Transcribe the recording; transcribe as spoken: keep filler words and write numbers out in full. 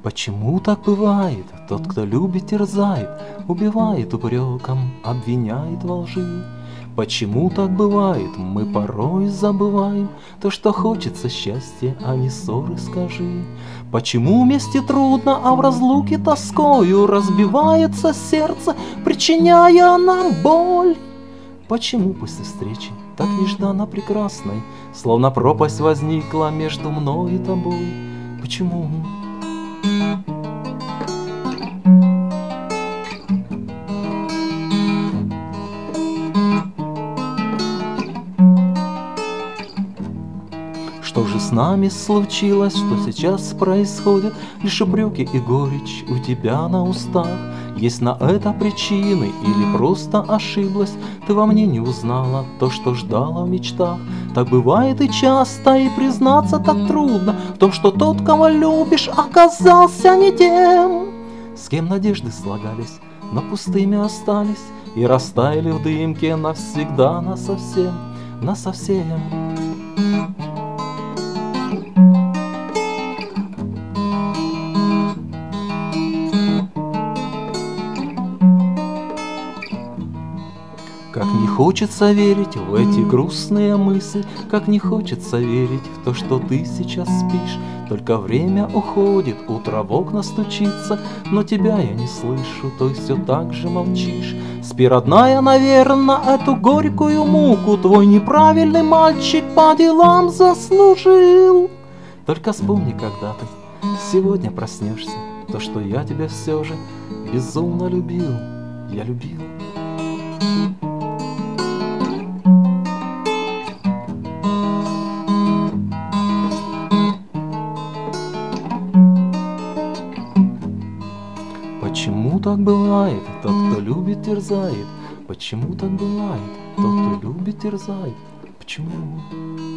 Почему так бывает? Тот, кто любит, терзает, убивает упреком, обвиняет во лжи. Почему так бывает? Мы порой забываем то, что хочется счастья, а не ссоры, скажи. Почему вместе трудно, а в разлуке тоскою разбивается сердце, причиняя нам боль? Почему после встречи так нежданно прекрасной, словно пропасть возникла между мной и тобой? Почему? Что же с нами случилось, что сейчас происходит? Лишь упреки и горечь у тебя на устах. Есть на это причины или просто ошиблась? Ты во мне не узнала то, что ждала в мечтах. Так бывает и часто, и признаться так трудно в том, что тот, кого любишь, оказался не тем, с кем надежды слагались, но пустыми остались и растаяли в дымке навсегда, насовсем, насовсем. Как не хочется верить в эти грустные мысли, как не хочется верить в то, что ты сейчас спишь. Только время уходит, утро в окна стучится, но тебя я не слышу, то все так же молчишь. Спи, родная, наверно, эту горькую муку твой неправильный мальчик по делам заслужил. Только вспомни, когда ты сегодня проснешься, то, что я тебя все же безумно любил, я любил. Почему так бывает? Тот, кто любит, терзает. Почему так бывает? Тот, кто любит, терзает. Почему?